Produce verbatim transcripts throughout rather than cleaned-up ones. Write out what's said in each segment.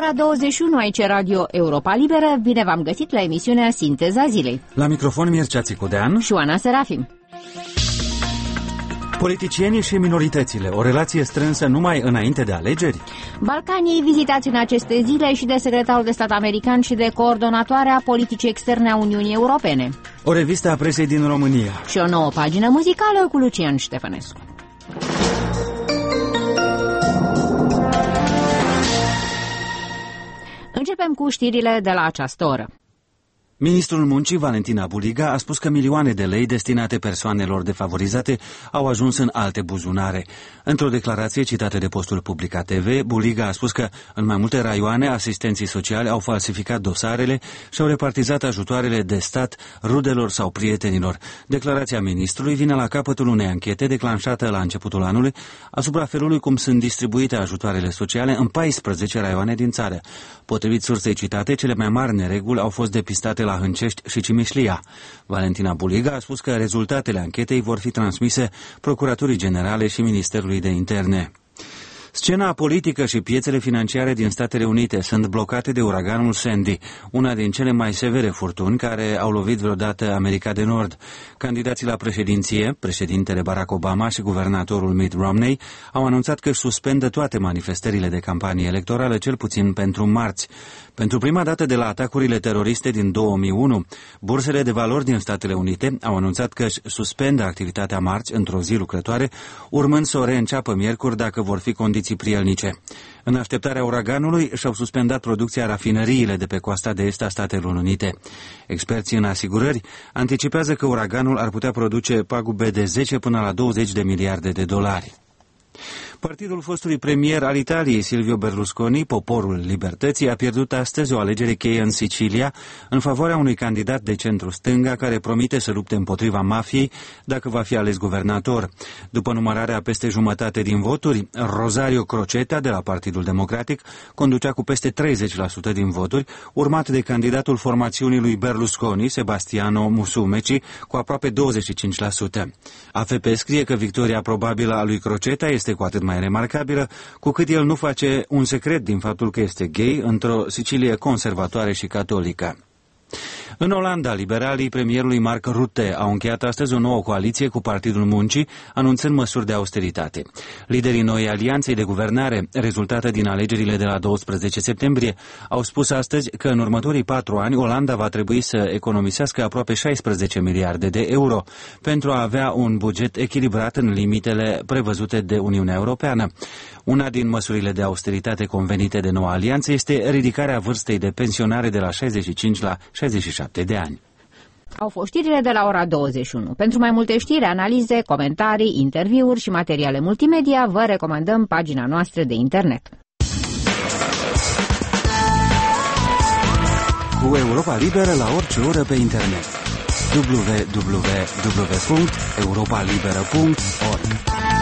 ora douăzeci și unu, aici Radio Europa Liberă. Bine v-am găsit la emisiunea Sinteza Zilei. La microfon Mircea Țicudean și Oana Serafim. Politicienii și minoritățile, o relație strânsă numai înainte de alegeri? Balcanii vizitați în aceste zile și de secretarul de stat american și de coordonatoarea politicii externe a Uniunii Europene. O revistă a presei din România. Și o nouă pagină muzicală cu Lucian Ștefănescu. Începem cu știrile de la această oră. Ministrul Muncii, Valentina Buliga, a spus că milioane de lei destinate persoanelor defavorizate au ajuns în alte buzunare. Într-o declarație citată de postul Publica T V, Buliga a spus că în mai multe raioane asistenții sociali au falsificat dosarele și au repartizat ajutoarele de stat rudelor sau prietenilor. Declarația ministrului vine la capătul unei anchete declanșată la începutul anului asupra felului cum sunt distribuite ajutoarele sociale în paisprezece raioane din țară. Potrivit sursei citate, cele mai mari nereguli au fost depistate la Hâncești și Cimișlia. Valentina Buliga a spus că rezultatele anchetei vor fi transmise Procuraturii Generale și Ministerului de Interne. Scena politică și piețele financiare din Statele Unite sunt blocate de uraganul Sandy, una din cele mai severe furtuni care au lovit vreodată America de Nord. Candidații la președinție, președintele Barack Obama și guvernatorul Mitt Romney, au anunțat că își suspendă toate manifestările de campanie electorală, cel puțin pentru marți. Pentru prima dată de la atacurile teroriste din două mii unu, bursele de valori din Statele Unite au anunțat că își suspendă activitatea marți într-o zi lucrătoare, urmând să o reînceapă miercuri dacă vor fi condiții prielnice. În așteptarea uraganului și-au suspendat producția rafinăriile de pe coasta de est a Statelor Unite. Experții în asigurări anticipează că uraganul ar putea produce pagube de zece până la douăzeci de miliarde de dolari. Partidul fostului premier al Italiei, Silvio Berlusconi, Poporul Libertății, a pierdut astăzi o alegere cheie în Sicilia în favoarea unui candidat de centru-stânga care promite să lupte împotriva mafiei dacă va fi ales guvernator. După numărarea peste jumătate din voturi, Rosario Crocetta de la Partidul Democratic conducea cu peste treizeci la sută din voturi, urmat de candidatul formațiunii lui Berlusconi, Sebastiano Musumeci, cu aproape douăzeci și cinci la sută. A F P scrie că victoria probabilă a lui Crocetta este cu atât mai remarcabilă, cu cât el nu face un secret din faptul că este gay într-o Sicilie conservatoare și catolică. În Olanda, liberalii premierului Mark Rutte au încheiat astăzi o nouă coaliție cu Partidul Muncii, anunțând măsuri de austeritate. Liderii noii alianței de guvernare, rezultate din alegerile de la douăsprezece septembrie, au spus astăzi că în următorii patru ani Olanda va trebui să economisească aproape șaisprezece miliarde de euro pentru a avea un buget echilibrat în limitele prevăzute de Uniunea Europeană. Una din măsurile de austeritate convenite de noua alianță este ridicarea vârstei de pensionare de la șaizeci și cinci la șaizeci și șapte de ani. Au fost știrile de la ora douăzeci și unu. Pentru mai multe știri, analize, comentarii, interviuri și materiale multimedia, vă recomandăm pagina noastră de internet. Cu Europa Liberă la orice oră pe internet. w w w punct europa liberă punct org.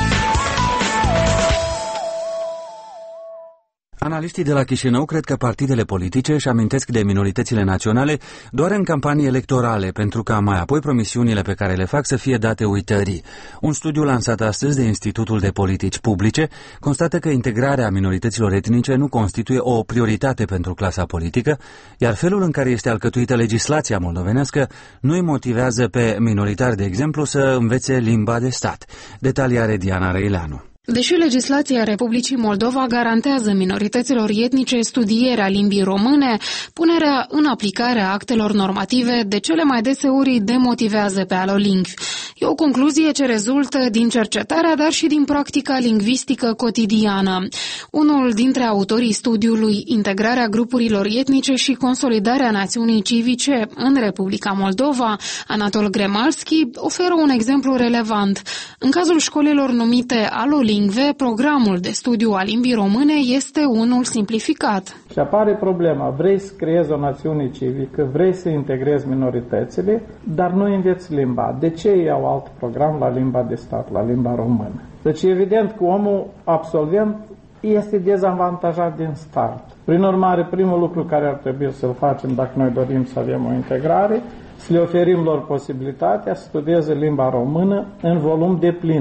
Analiștii de la Chișinău cred că partidele politice își amintesc de minoritățile naționale doar în campanii electorale, pentru ca mai apoi promisiunile pe care le fac să fie date uitării. Un studiu lansat astăzi de Institutul de Politici Publice constată că integrarea minorităților etnice nu constituie o prioritate pentru clasa politică, iar felul în care este alcătuită legislația moldovenească nu îi motivează pe minoritari, de exemplu, să învețe limba de stat. Detalii are Diana Răileanu. Deși legislația Republicii Moldova garantează minorităților etnice studierea limbii române, punerea în aplicare a actelor normative de cele mai deseori îi demotivează pe alolingvi. E o concluzie ce rezultă din cercetarea, dar și din practica lingvistică cotidiană. Unul dintre autorii studiului Integrarea grupurilor etnice și consolidarea națiunii civice în Republica Moldova, Anatol Gremalski, oferă un exemplu relevant. În cazul școlilor numite alolingve, programul de studiu al limbii române este unul simplificat. Și apare problema, vrei să creezi o națiune civică, vrei să integrezi minoritățile, dar nu înveți limba. De ce iau alt program la limba de stat, la limba română? Deci evident că omul absolvent este dezavantajat din start. Prin urmare, primul lucru care ar trebui să-l facem dacă noi dorim să avem o integrare, să le oferim lor posibilitatea să studieze limba română în volum deplin,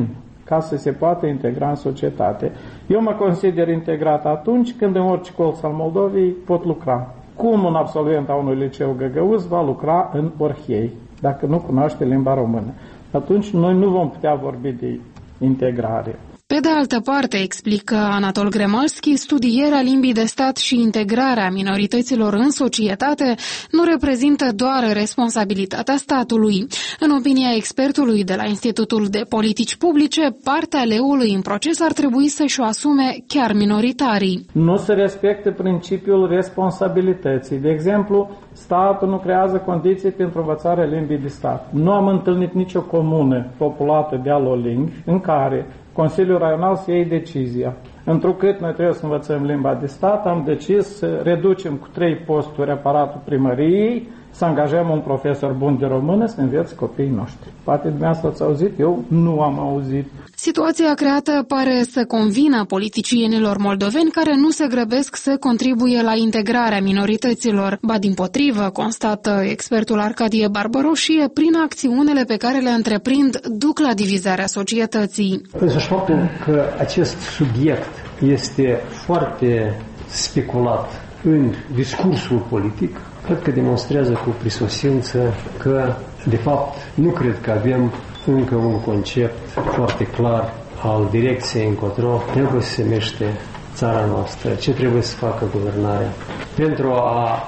ca să se poată integra în societate. Eu mă consider integrat atunci când în orice colț al Moldovei pot lucra. Cum un absolvent a unui liceu găgăuz va lucra în Orhei, dacă nu cunoaște limba română? Atunci noi nu vom putea vorbi de integrare. Pe de altă parte, explică Anatol Gremalski, studierea limbii de stat și integrarea minorităților în societate nu reprezintă doar responsabilitatea statului. În opinia expertului de la Institutul de Politici Publice, partea leului în proces ar trebui să-și o asume chiar minoritarii. Nu se respectă principiul responsabilității. De exemplu, statul nu creează condiții pentru învățarea limbii de stat. Nu am întâlnit nicio comună populată de alolingvi în care Consiliul Raional să iei decizia. Întrucât noi trebuie să învățăm limba de stat, am decis să reducem cu trei posturi aparatul primăriei, să angajăm un profesor bun de română să învețe copiii noștri. Poate dumneavoastră ați auzit, eu nu am auzit. Situația creată pare să convină politicienilor moldoveni care nu se grăbesc să contribuie la integrarea minorităților. Ba dimpotrivă, constată expertul Arcadie Barbăroșie, prin acțiunile pe care le întreprind duc la divizarea societății. Însuși faptul că acest subiect este foarte speculat în discursul politic, cred că demonstrează cu prisosință că, de fapt, nu cred că avem încă un concept foarte clar al direcției încotro trebuie să se miște țara noastră, ce trebuie să facă guvernarea pentru a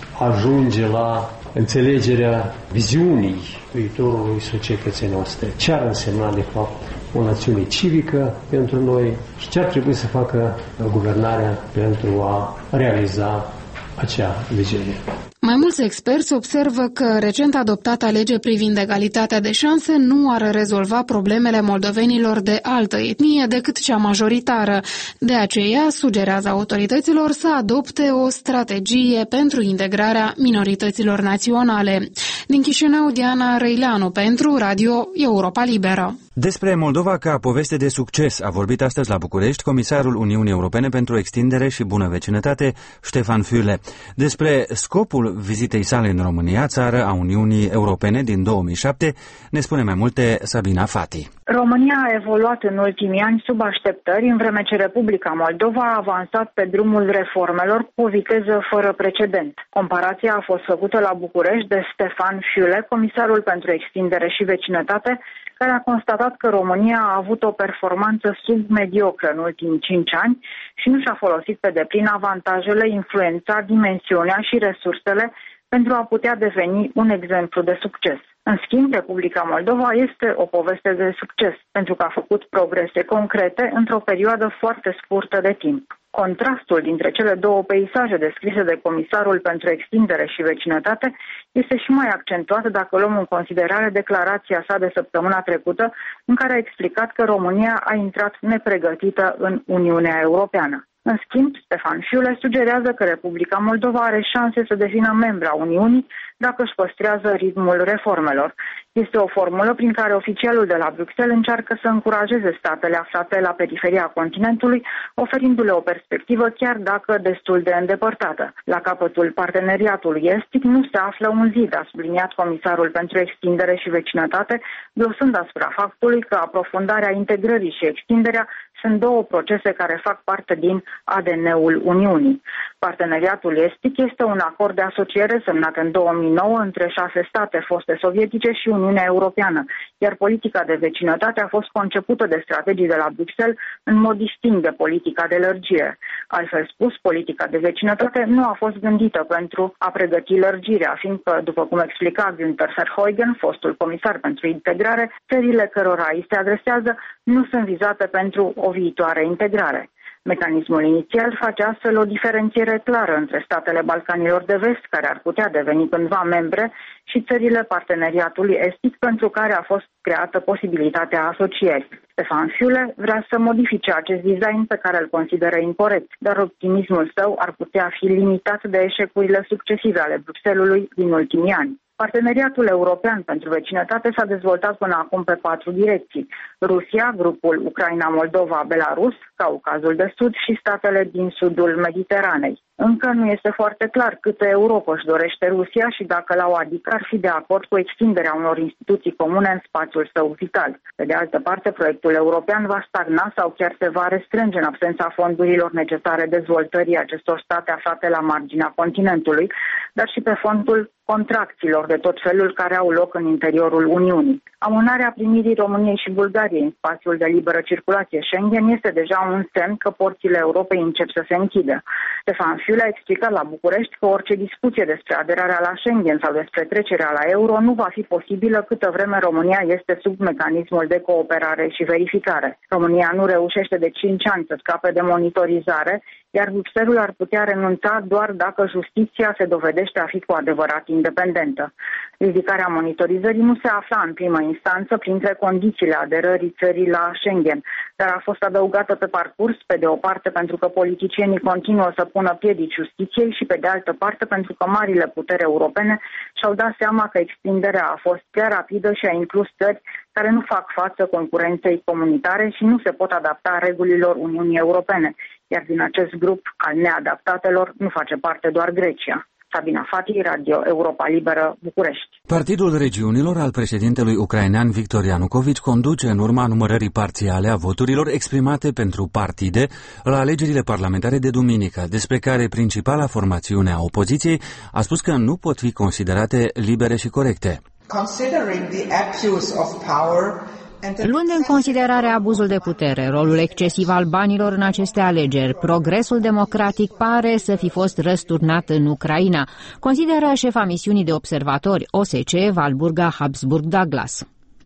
ajunge la înțelegerea viziunii viitorului societății noastre. Ce ar însemna, de fapt, o națiune civică pentru noi și ce ar trebui să facă guvernarea pentru a realiza acea viziune. Mai mulți experți observă că recent adoptata lege privind egalitatea de șanse nu ar rezolva problemele moldovenilor de altă etnie decât cea majoritară. De aceea sugerează autorităților să adopte o strategie pentru integrarea minorităților naționale. Din Chișinău, Diana Răileanu pentru Radio Europa Liberă. Despre Moldova ca poveste de succes a vorbit astăzi la București comisarul Uniunii Europene pentru extindere și bună vecinătate, Ștefan Füle. Despre scopul vizitei sale în România, țară a Uniunii Europene din două mii șapte, ne spune mai multe Sabina Fati. România a evoluat în ultimii ani sub așteptări, în vreme ce Republica Moldova a avansat pe drumul reformelor cu o viteză fără precedent. Comparația a fost făcută la București de Ștefan Füle, comisarul pentru extindere și vecinătate, care a constatat că România a avut o performanță submediocră în ultimii cinci ani și nu și-a folosit pe deplin avantajele, influența, dimensiunea și resursele pentru a putea deveni un exemplu de succes. În schimb, Republica Moldova este o poveste de succes, pentru că a făcut progrese concrete într-o perioadă foarte scurtă de timp. Contrastul dintre cele două peisaje descrise de comisarul pentru extindere și vecinătate este și mai accentuat dacă luăm în considerare declarația sa de săptămâna trecută, în care a explicat că România a intrat nepregătită în Uniunea Europeană. În schimb, Ștefan Füle sugerează că Republica Moldova are șanse să devină membra Uniunii dacă își păstrează ritmul reformelor. Este o formulă prin care oficialul de la Bruxelles încearcă să încurajeze statele aflate la periferia continentului, oferindu-le o perspectivă chiar dacă destul de îndepărtată. La capătul parteneriatului estic nu se află un zid, a subliniat comisarul pentru extindere și vecinătate, glosând asupra faptului că aprofundarea integrării și extinderea sunt două procese care fac parte din A D N-ul Uniunii. Parteneriatul estic este un acord de asociere semnat în două mii nouă între șase state foste sovietice și Uniunea Europeană, iar politica de vecinătate a fost concepută de strategii de la Bruxelles în mod distinct de politica de lărgire. Altfel spus, politica de vecinătate nu a fost gândită pentru a pregăti lărgirea, fiindcă, după cum explica Günther Verheugen, fostul comisar pentru integrare, țările cărora îi se adresează nu sunt vizate pentru o viitoare integrare. Mecanismul inițial face astfel o diferențiere clară între statele Balcanilor de Vest, care ar putea deveni cândva membre, și țările parteneriatului estic, pentru care a fost creată posibilitatea asocierii. Ștefan Füle vrea să modifice acest design pe care îl consideră incorect, dar optimismul său ar putea fi limitat de eșecurile succesive ale Bruxellesului din ultimii ani. Parteneriatul european pentru vecinătate s-a dezvoltat până acum pe patru direcții: Rusia, grupul Ucraina-Moldova-Belarus, Caucazul de Sud și statele din sudul Mediteranei. Încă nu este foarte clar câtă Europă își dorește Rusia și dacă la O A D I C ar fi de acord cu extinderea unor instituții comune în spațiul său vital. Pe de altă parte, proiectul european va stagna sau chiar se va restrânge în absența fondurilor necesare dezvoltării acestor state aflate la marginea continentului, dar și pe fondul contracțiilor de tot felul care au loc în interiorul Uniunii. Amânarea primirii României și Bulgariei în spațiul de liberă circulație Schengen este deja un semn că porțile Europei încep să se închidă. Stefan Fiule a explicat la București că orice discuție despre aderarea la Schengen sau despre trecerea la euro nu va fi posibilă câtă vreme România este sub mecanismul de cooperare și verificare. România nu reușește de cinci ani să scape de monitorizare, iar Bruxelles ar putea renunța doar dacă justiția se dovedește a fi cu adevărat independentă. Ridicarea monitorizării nu se afla în primă instanță printre condițiile aderării țării la Schengen, dar a fost adăugată pe parcurs, pe de o parte pentru că politicienii continuă să pună piedici justiției și pe de altă parte pentru că marile puteri europene și-au dat seama că extinderea a fost prea rapidă și a inclus țări care nu fac față concurenței comunitare și nu se pot adapta regulilor Uniunii Europene, iar din acest grup al neadaptatelor nu face parte doar Grecia. Sabina Fati, Radio Europa Liberă, București. Partidul Regiunilor al președintelui ucrainean Victor Ianukovici conduce în urma numărării parțiale a voturilor exprimate pentru partide la alegerile parlamentare de duminică, despre care principala formațiune a opoziției a spus că nu pot fi considerate libere și corecte. Considering the abuse of power, luând în considerare abuzul de putere, rolul excesiv al banilor în aceste alegeri, progresul democratic pare să fi fost răsturnat în Ucraina, consideră șefa misiunii de observatori O S C E Walburga Habsburg Douglas.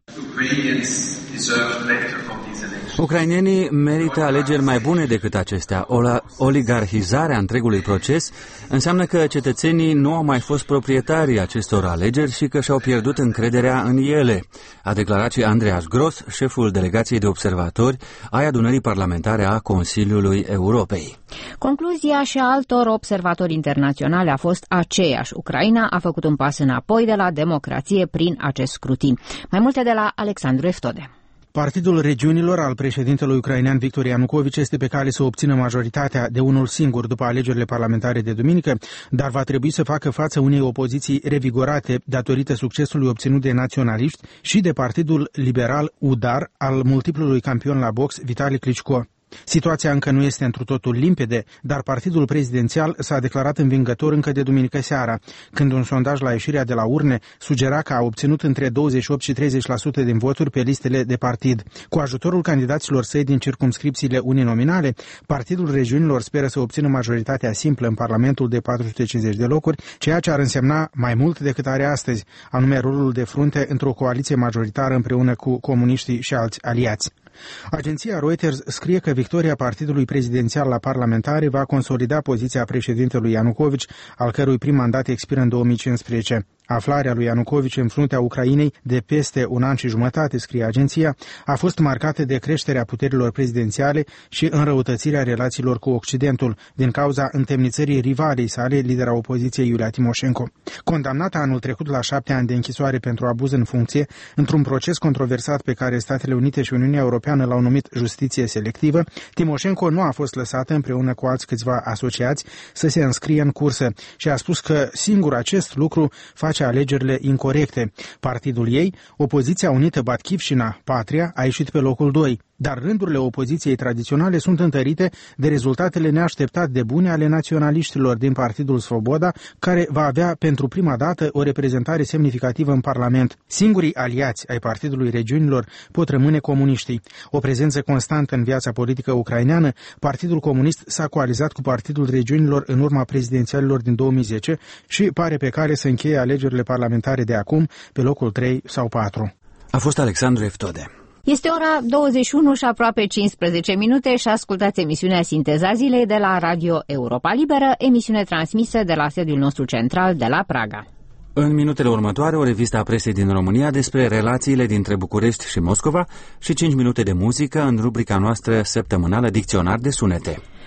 Ucrainenii merită alegeri mai bune decât acestea. Oligarhizarea întregului proces înseamnă că cetățenii nu au mai fost proprietarii acestor alegeri și că și-au pierdut încrederea în ele, a declarat și Andreas Gross, șeful delegației de observatori ai adunării parlamentare a Consiliului Europei. Concluzia și a altor observatori internaționali a fost aceeași. Ucraina a făcut un pas înapoi de la democrație prin acest scrutin. Mai multe de la Alexandru Eftode. Partidul Regiunilor al președintelui ucrainean Victor Ianukovici este pe cale să obțină majoritatea de unul singur după alegerile parlamentare de duminică, dar va trebui să facă față unei opoziții revigorate datorită succesului obținut de naționaliști și de Partidul Liberal Udar al multiplului campion la box Vitali Klitschko. Situația încă nu este întru totul limpede, dar partidul prezidențial s-a declarat învingător încă de duminică seara, când un sondaj la ieșirea de la urne sugera că a obținut între douăzeci și opt și treizeci la sută din voturi pe listele de partid. Cu ajutorul candidaților săi din circumscripțiile uninominale, Partidul Regiunilor speră să obțină majoritatea simplă în Parlamentul de patru sute cincizeci de locuri, ceea ce ar însemna mai mult decât are astăzi, anume rolul de frunte într-o coaliție majoritară împreună cu comuniștii și alți aliați. Agenția Reuters scrie că victoria partidului prezidențial la parlamentare va consolida poziția președintelui Ianukovici, al cărui prim mandat expiră în două mii cincisprezece. Aflarea lui Ianukovici în fruntea Ucrainei de peste un an și jumătate, scrie agenția, a fost marcată de creșterea puterilor prezidențiale și înrăutățirea relațiilor cu Occidentul, din cauza întemnițării rivalei sale, lidera opoziției Iulia Timoșenko. Condamnată anul trecut la șapte ani de închisoare pentru abuz în funcție, într-un proces controversat pe care Statele Unite și Uniunea Europeană l-au numit justiție selectivă, Timoșenko nu a fost lăsată împreună cu alți câțiva asociați să se înscrie în cursă și a spus că singur acest lucru face alegerile incorecte. Partidul ei, Opoziția Unită Batkivshina, Patria, a ieșit pe locul doi. Dar rândurile opoziției tradiționale sunt întărite de rezultatele neașteptat de bune ale naționaliștilor din Partidul Svoboda, care va avea pentru prima dată o reprezentare semnificativă în Parlament. Singurii aliați ai Partidului Regiunilor pot rămâne comuniștii. O prezență constantă în viața politică ucraineană, Partidul Comunist s-a coalizat cu Partidul Regiunilor în urma prezidențialilor din două mii zece și pare pe cale să încheie alegerile parlamentare de acum pe locul trei sau patru. A fost Alexandru Eftode. Este ora douăzeci și unu și aproape cincisprezece minute și ascultați emisiunea Sinteza Zilei de la Radio Europa Liberă, emisiune transmisă de la sediul nostru central de la Praga. În minutele următoare, o revistă a presei din România despre relațiile dintre București și Moscova și cinci minute de muzică în rubrica noastră săptămânală Dicționar de sunete.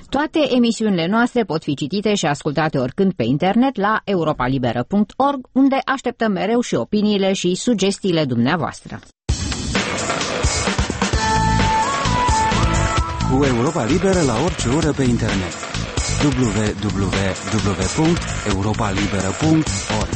Toate emisiunile noastre pot fi citite și ascultate oricând pe internet la europa liberă punct org, unde așteptăm mereu și opiniile și sugestiile dumneavoastră. Cu Europa Liberă la orice oră pe internet. w w w punct europa liberă punct org.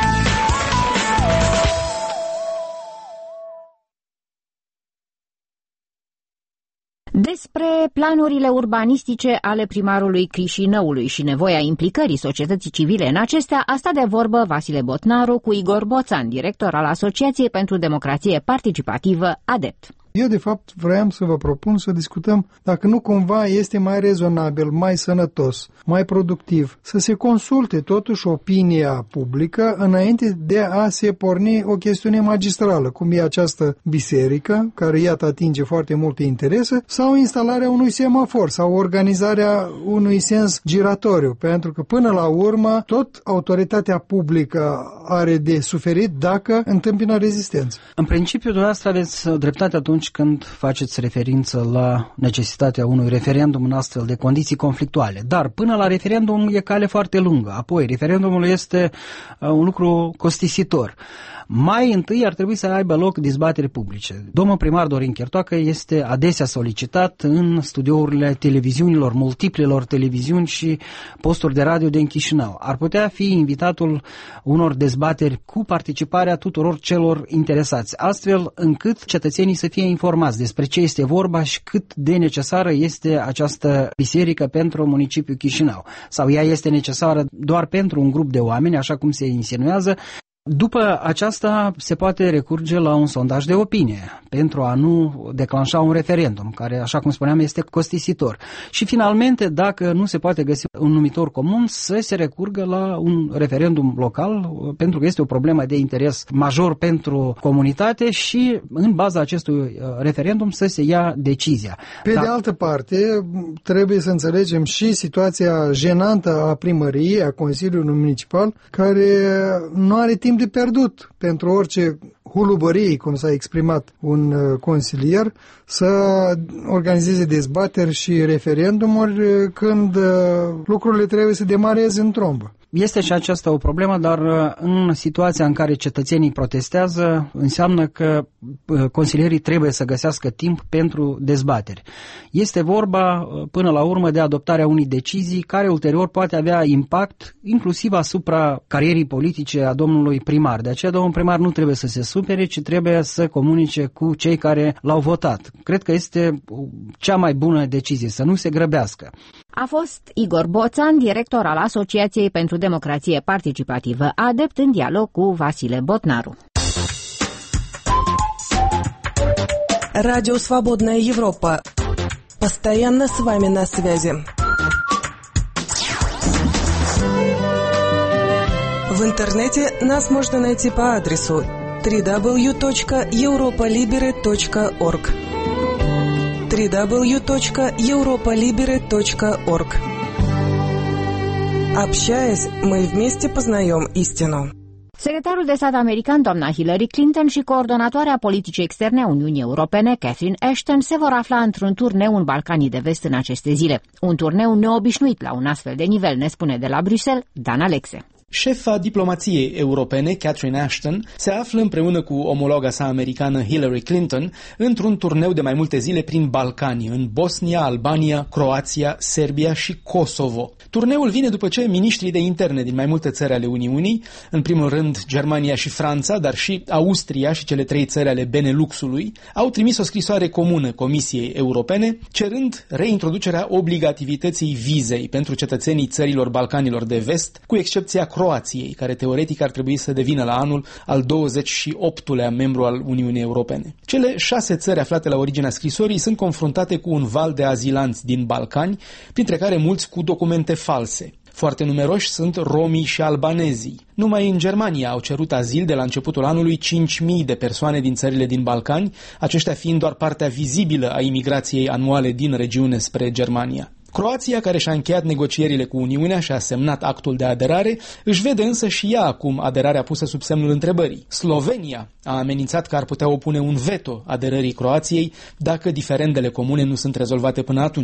Despre planurile urbanistice ale primarului Chișinăului și nevoia implicării societății civile în acestea a stat de vorbă Vasile Botnaru cu Igor Boțan, director al Asociației pentru Democrație Participativă, ADEPT. Eu, de fapt, vreau să vă propun să discutăm dacă nu cumva este mai rezonabil, mai sănătos, mai productiv, să se consulte totuși opinia publică înainte de a se porni o chestiune magistrală, cum e această biserică, care iată atinge foarte multe interese, sau instalarea unui semafor, sau organizarea unui sens giratoriu, pentru că până la urmă tot autoritatea publică are de suferit dacă întâmpină rezistență. În principiu, dumneavoastră aveți dreptate atunci când faceți referință la necesitatea unui referendum în astfel de condiții conflictuale. Dar până la referendum e cale foarte lungă. Apoi, referendumul este uh, un lucru costisitor. Mai întâi ar trebui să aibă loc dezbateri publice. Domnul primar Dorin Chertoacă este adesea solicitat în studiourile televiziunilor, multiplelor televiziuni și posturi de radio din Chișinău. Ar putea fi invitatul unor dezbateri cu participarea tuturor celor interesați, astfel încât cetățenii să fie informați despre ce este vorba și cât de necesară este această biserică pentru municipiul Chișinău. Sau ea este necesară doar pentru un grup de oameni, așa cum se insinuează. După aceasta se poate recurge la un sondaj de opinie pentru a nu declanșa un referendum, care, așa cum spuneam, este costisitor. Și finalmente, dacă nu se poate găsi un numitor comun, să se recurgă la un referendum local, pentru că este o problemă de interes major pentru comunitate și în baza acestui referendum să se ia decizia. Pe da. de altă parte, trebuie să înțelegem și situația jenantă a primăriei, a Consiliului Municipal, care nu are timp de pierdut pentru orice hulubărie, cum s-a exprimat un uh, consilier, să organizeze dezbateri și referendumuri când uh, lucrurile trebuie să demareze în trombă. Este și aceasta o problemă, dar în situația în care cetățenii protestează, înseamnă că consilierii trebuie să găsească timp pentru dezbateri. Este vorba, până la urmă, de adoptarea unei decizii care ulterior poate avea impact inclusiv asupra carierii politice a domnului primar. De aceea, domnul primar nu trebuie să se supere, ci trebuie să comunice cu cei care l-au votat. Cred că este cea mai bună decizie, să nu se grăbească. A fost Igor Boțan, director al Asociației pentru Democrație Participativă, ADEPT, în dialog cu Vasile Botnaru. Радио «Свободная Европа». Постоянно с вами на связи. В интернете нас можно найти по адресу дабл ю дабл ю дабл ю точка европа либере точка орг. дабл ю дабл ю дабл ю точка европа либере точка орг. Общаясь, мы вместе познаем истину. Secretarul de stat american, doamna Hillary Clinton, și coordonatoarea politicii externe a Uniunii Europene, Catherine Ashton, se vor afla într-un turneu în Balcanii de Vest în aceste zile. Un turneu neobișnuit la un astfel de nivel, ne spune de la Bruxelles Dan Alexe. Șefa diplomației europene, Catherine Ashton, se află împreună cu omologa sa americană Hillary Clinton într-un turneu de mai multe zile prin Balcani, în Bosnia, Albania, Croația, Serbia și Kosovo. Turneul vine după ce miniștrii de interne din mai multe țări ale Uniunii, în primul rând Germania și Franța, dar și Austria și cele trei țări ale Beneluxului, au trimis o scrisoare comună Comisiei Europene, cerând reintroducerea obligativității vizei pentru cetățenii țărilor Balcanilor de Vest, cu excepția Croației, care teoretic ar trebui să devină la anul al douăzeci și optulea membru al Uniunii Europene. Cele șase țări aflate la originea scrisorii sunt confruntate cu un val de azilanți din Balcani, printre care mulți cu documente false. Foarte numeroși sunt romii și albanezii. Numai în Germania au cerut azil de la începutul anului cinci mii de persoane din țările din Balcani, aceștia fiind doar partea vizibilă a imigrației anuale din regiune spre Germania. Croația, care și-a încheiat negocierile cu Uniunea și a semnat actul de aderare, își vede însă și ea acum aderarea pusă sub semnul întrebării. Slovenia a amenințat că ar putea opune un veto aderării Croației dacă diferendele comune nu sunt rezolvate până atunci.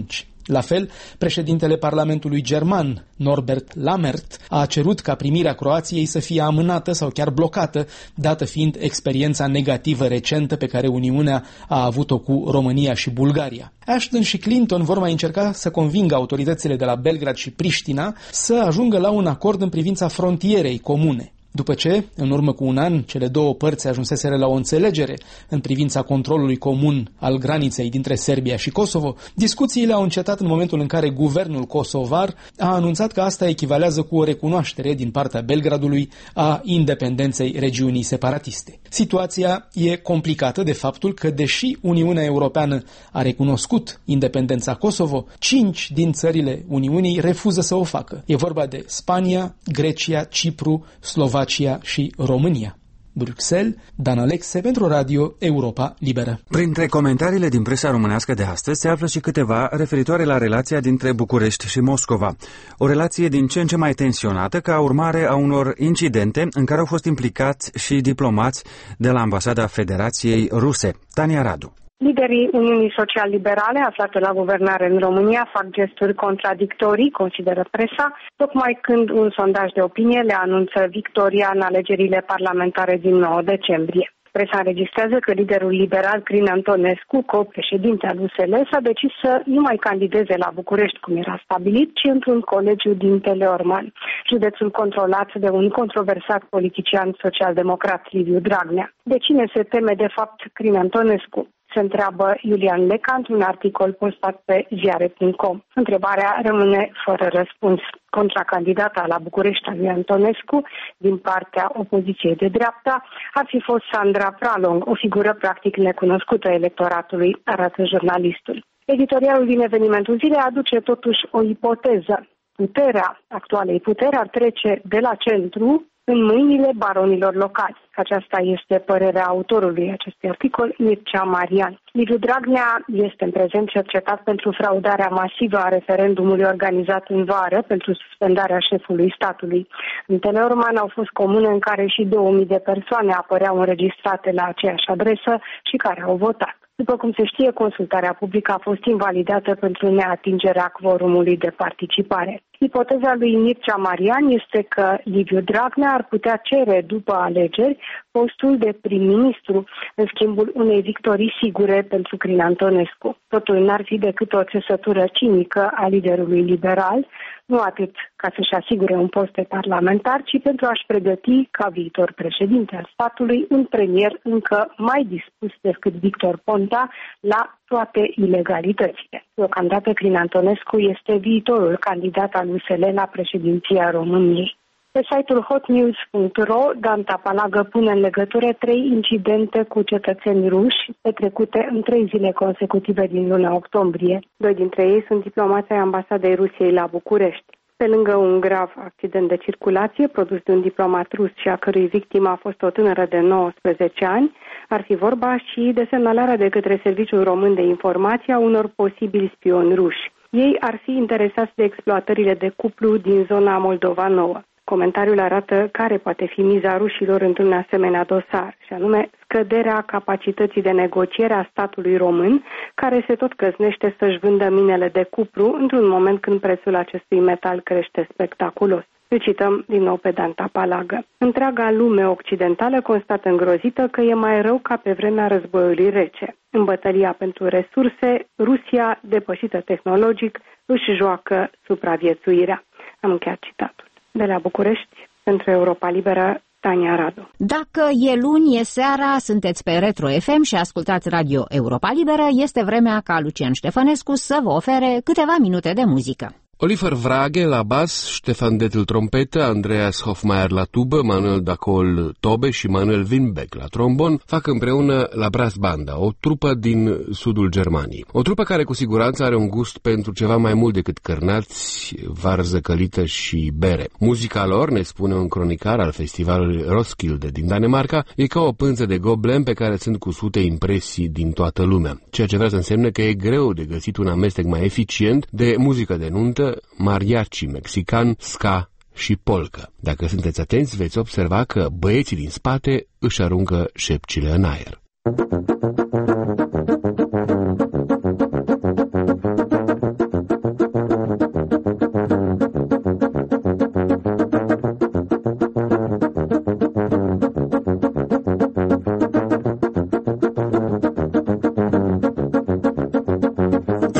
La fel, președintele Parlamentului german, Norbert Lammert, a cerut ca primirea Croației să fie amânată sau chiar blocată, dată fiind experiența negativă recentă pe care Uniunea a avut-o cu România și Bulgaria. Ashton și Clinton vor mai încerca să convingă autoritățile de la Belgrad și Priștina să ajungă la un acord în privința frontierei comune. După ce, în urmă cu un an, cele două părți ajunseseră la o înțelegere în privința controlului comun al graniței dintre Serbia și Kosovo, discuțiile au încetat în momentul în care guvernul kosovar a anunțat că asta echivalează cu o recunoaștere din partea Belgradului a independenței regiunii separatiste. Situația e complicată de faptul că, deși Uniunea Europeană a recunoscut independența Kosovo, cinci din țările Uniunii refuză să o facă. E vorba de Spania, Grecia, Cipru, Slovacia și România. Bruxelles, Dan Alexe pentru Radio Europa Liberă. Printre comentariile din presa românească de astăzi se află și câteva referitoare la relația dintre București și Moscova. O relație din ce în ce mai tensionată ca urmare a unor incidente în care au fost implicați și diplomați de la Ambasada Federației Ruse. Tania Radu. Liderii Uniunii Social-Liberale aflate la guvernare în România fac gesturi contradictorii, consideră presa, tocmai când un sondaj de opinie le anunță victoria în alegerile parlamentare din nouă decembrie. Presa înregistrează că liderul liberal Crin Antonescu, co-președinte al U S L, s-a decis să nu mai candideze la București, cum era stabilit, ci într-un colegiu din Teleorman, județul controlat de un controversat politician social-democrat, Liviu Dragnea. De cine se teme de fapt Crin Antonescu? Se întreabă Iulian Leca într-un articol postat pe ziare punct com. Întrebarea rămâne fără răspuns. Contracandidata la București a lui Antonescu, din partea opoziției de dreapta, ar fi fost Sandra Pralong, o figură practic necunoscută electoratului, arată jurnalistul. Editorialul din evenimentul zilei aduce totuși o ipoteză. Puterea actualei puteri ar trece de la centru în mâinile baronilor locali. Aceasta este părerea autorului acestui articol, Mircea Marian. Liviu Dragnea este în prezent cercetat pentru fraudarea masivă a referendumului organizat în vară pentru suspendarea șefului statului. În Teleorman au fost comune în care și două mii de persoane apăreau înregistrate la aceeași adresă și care au votat. După cum se știe, consultarea publică a fost invalidată pentru neatingerea quorumului de participare. Ipoteza lui Mircea Marian este că Liviu Dragnea ar putea cere după alegeri postul de prim-ministru în schimbul unei victorii sigure pentru Crin Antonescu. Totul n-ar fi decât o țesătură cinică a liderului liberal, nu atât ca să-și asigure un post de parlamentar, ci pentru a-și pregăti ca viitor președinte al statului un premier încă mai dispus decât Victor Ponta la toate ilegalitățile. Deocamdată Crin Antonescu este viitorul candidat al U S L la președinția României. Pe site-ul hotnews punct ro, Dan Tapalagă pune în legătură trei incidente cu cetățeni ruși petrecute în trei zile consecutive din luna octombrie. Doi dintre ei sunt diplomații ai Ambasadei Rusiei la București. Pe lângă un grav accident de circulație produs de un diplomat rus și a cărui victimă a fost o tânără de nouăsprezece ani, ar fi vorba și de semnalarea de către Serviciul Român de Informație a unor posibili spioni ruși. Ei ar fi interesați de exploatările de cuplu din zona Moldova Nouă. Comentariul arată care poate fi miza rușilor într-un asemenea dosar, și anume scăderea capacității de negociere a statului român, care se tot căsnește să-și vândă minele de cupru într-un moment când prețul acestui metal crește spectaculos. Îl cităm din nou pe Dan Tapalagă. Întreaga lume occidentală constată îngrozită că e mai rău ca pe vremea războiului rece. În bătălia pentru resurse, Rusia, depășită tehnologic, își joacă supraviețuirea. Am încheiat citatul. De la București, pentru Europa Liberă, Tania Radu. Dacă e luni, e seara, sunteți pe Retro F M și ascultați Radio Europa Liberă, este vremea ca Lucian Ștefănescu să vă ofere câteva minute de muzică. Oliver Vrage la bas, Ștefan Detl trompetă, Andreas Hofmeier la tubă, Manuel Dacol tobe și Manuel Winbeck la trombon fac împreună la Brass Banda, o trupă din sudul Germaniei. O trupă care cu siguranță are un gust pentru ceva mai mult decât cărnați, varză călită și bere. Muzica lor, ne spune un cronicar al festivalului Roskilde din Danemarca, e ca o pânză de goblen pe care sunt cusute impresii din toată lumea, ceea ce vrea să însemne că e greu de găsit un amestec mai eficient de muzică de nuntă, mariachi mexican, ska și polka. Dacă sunteți atenți, veți observa că băieții din spate își aruncă șepcile în aer.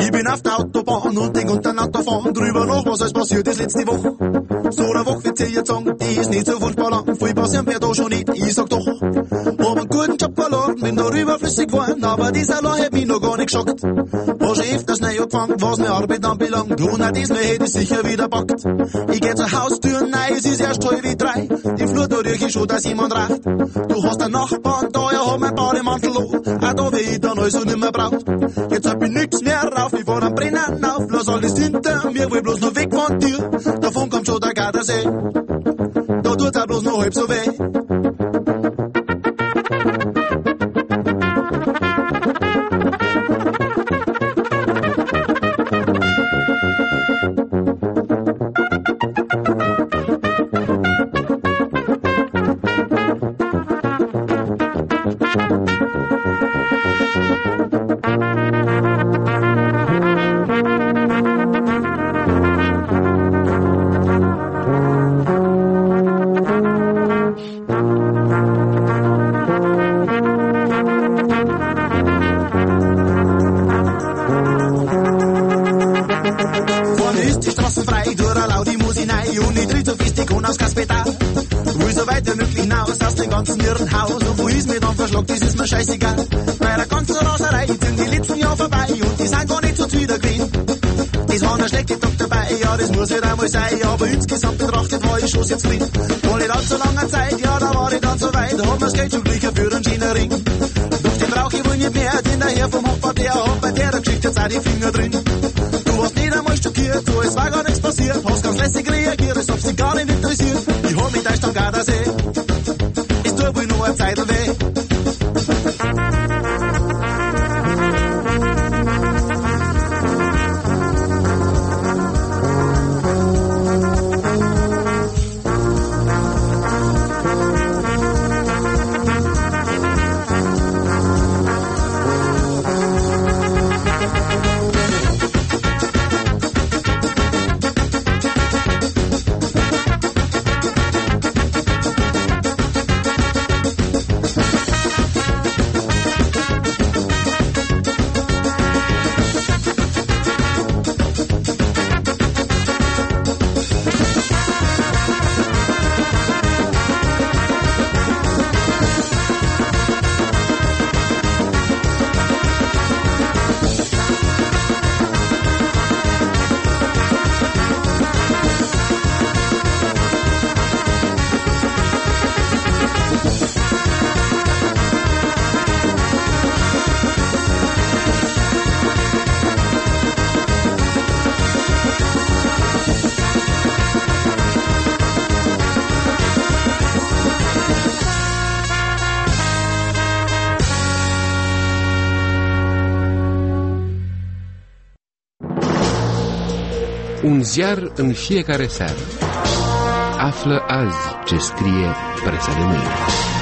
Ich bin auf der Autobahn und denk unter der Auto fahren drüber nach, was alles passiert ist letzte Woche. So eine Woche wird sie jetzt sagen, die ist nicht so furchtbar lang. Viel passieren wird da schon nicht, ich sag doch. Hab einen guten Job verloren, bin da überflüssig geworden, aber dieser Law hat mich noch gar nicht geschockt. Hab schon öfters neu angefangen, was mir Arbeit anbelangt. Und auch diesmal hätte ich sicher wieder packt. Ich geh zur Haustür, nein, es ist erst halb drei. Die Flur da riech ich schon, dass jemand raucht. Du hast einen Nachbarn da, er hat mein Bademantel an. Auch da weh ich dann also nicht mehr braucht. Jetzt hab ich nix mehr rauf, ich fahr am Brennen auf. Lass alles hinter mir, will bloß noch weg von dir. Davon kommt schon der Gardasee. Da tut's auch bloß noch halb so weh. Scheißegal, bei der ganzen Raserei sind die letzten Jahre vorbei und die sind gar nicht so wieder gewesen. Es war ein schlechter Tag dabei, ja, das muss nicht einmal sein, aber insgesamt betrachtet war ich schon sehr zufrieden. Vor nicht allzu langer Zeit, ja, da war ich dann so weit, da hat mir's Geld schon gleich für einen schönen Ring. Doch den brauch ich wohl nicht mehr, denn der Herr vom Hochbau, der hat bei der Geschichte jetzt auch die Finger drin. Du warst nicht einmal schockiert, so es war gar nichts passiert, hast ganz lässig reagiert, als ob sie gar nicht interessiert. Ich hol mich da am Gardasee, es tut wohl nur eine Zeitl weh. Un ziar în fiecare seară. Află azi ce scrie presa de mâine.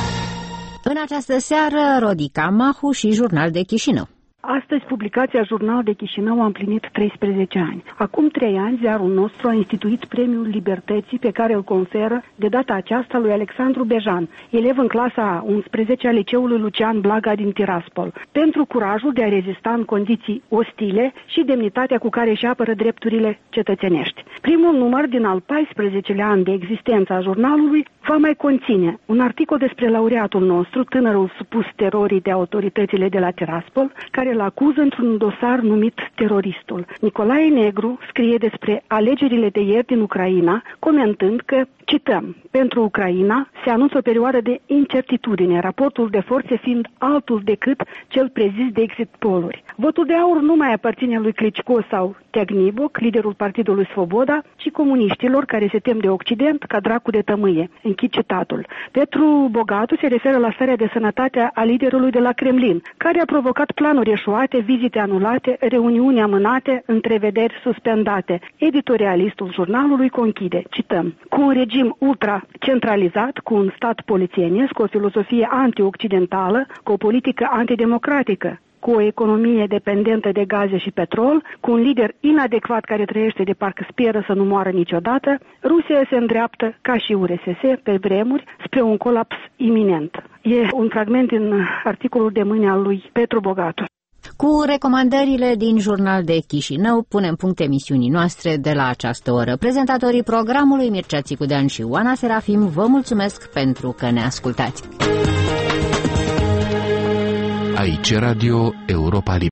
În această seară, Rodica Mahu și Jurnal de Chișinău. Astăzi, publicația Jurnal de Chișinău a împlinit treisprezece ani. Acum trei ani, ziarul nostru a instituit Premiul Libertății, pe care îl conferă de data aceasta lui Alexandru Bejan, elev în clasa a unsprezecea a liceului Lucian Blaga din Tiraspol, pentru curajul de a rezista în condiții ostile și demnitatea cu care își apără drepturile cetățenești. Primul număr din al paisprezecelea an de existență a jurnalului va mai conține un articol despre laureatul nostru, tânărul supus terorii de autoritățile de la Tiraspol, care îl acuză într-un dosar numit Teroristul. Nicolae Negru scrie despre alegerile de ieri din Ucraina, comentând că, cităm, pentru Ucraina se anunță o perioadă de incertitudine, raportul de forțe fiind altul decât cel prezis de exit poluri. Votul de aur nu mai aparține lui Clicico sau Teagniboc, liderul Partidului Svoboda, ci comuniștilor care se tem de Occident ca dracu de tămâie. Închid citatul. Petru Bogatu se referă la starea de sănătate a liderului de la Kremlin, care a provocat planuri eșuate, vizite anulate, reuniuni amânate, întrevederi suspendate. Editorialistul jurnalului conchide, cităm, cu un regim ultra-centralizat, cu un stat polițienesc, cu o filozofie anti-occidentală, cu o politică antidemocratică, cu o economie dependentă de gaze și petrol, cu un lider inadecvat care trăiește de parcă speră să nu moară niciodată, Rusia se îndreaptă, ca și U R S S, pe vremuri, spre un colaps iminent. E un fragment din articolul de mâine al lui Petru Bogatu. Cu recomandările din Jurnal de Chișinău punem punct emisiunii noastre de la această oră. Prezentatorii programului Mircea Țicudean și Oana Serafim vă mulțumesc pentru că ne ascultați. Aici Radio Europa Liberă.